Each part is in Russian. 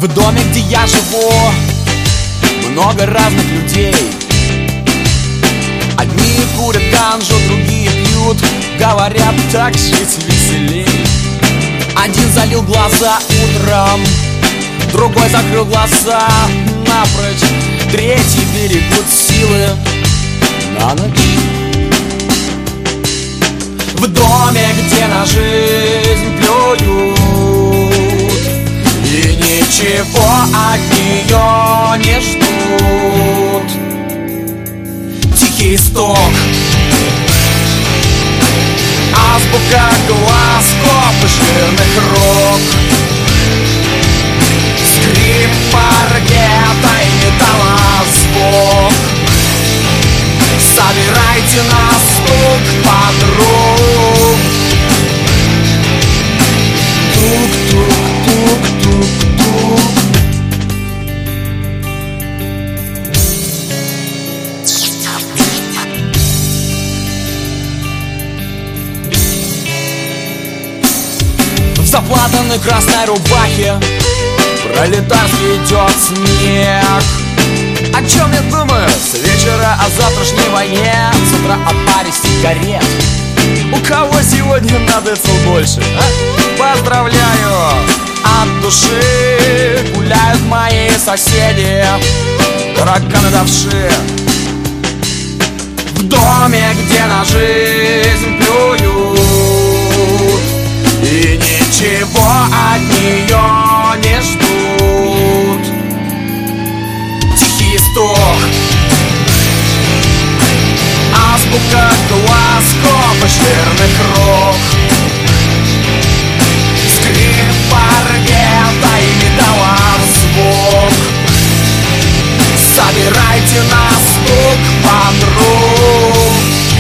В доме, где я живу, много разных людей. Одни курят ганджу, другие пьют, говорят, так жить веселей. Один залил глаза утром, другой закрыл глаза напрочь, третий берегут силы на ночь. В доме, где на жизнь плюют и ничего от нее не ждут. Тихий стук, азбука глазков и жирных рук, скрип паркета и металлозвук. Собирайте на стук подруг. Тук-тук-тук-тук-тук. В заплатанной красной рубахе пролетарский идет снег. О чем я думаю? С вечера о завтрашней войне, с утра о паре сигарет. У кого сегодня надо цел больше, а? Поздравляю! От души гуляют мои соседи, тараканы давши. В доме, где на жизнь плюют и ничего от нее не ждут. Тихий стук, азбука глазков и жирных рук, скрип паркета и металлозвук. Собирайте на стук подруг.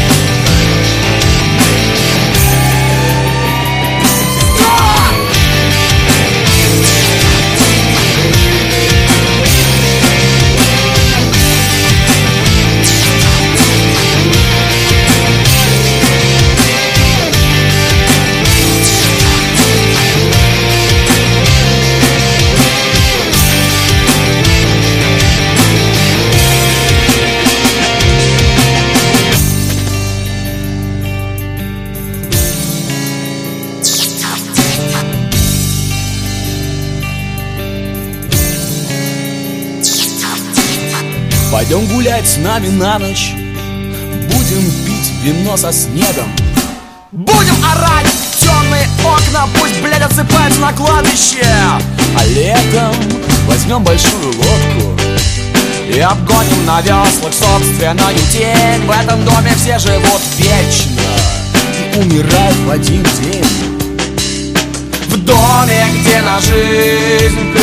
Пойдем гулять с нами на ночь, будем пить вино со снегом, будем орать в темные окна, пусть, блядь, отсыпаются на кладбище. А летом возьмем большую лодку и обгоним на веслах собственную тень. В этом доме все живут вечно и умирают в один день. В доме, где на жизнь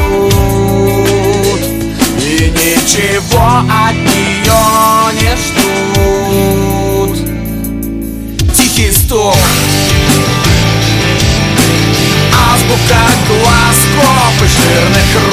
плюют и ничего от нее не ждут. Тихий стук, азбука глазков и жирных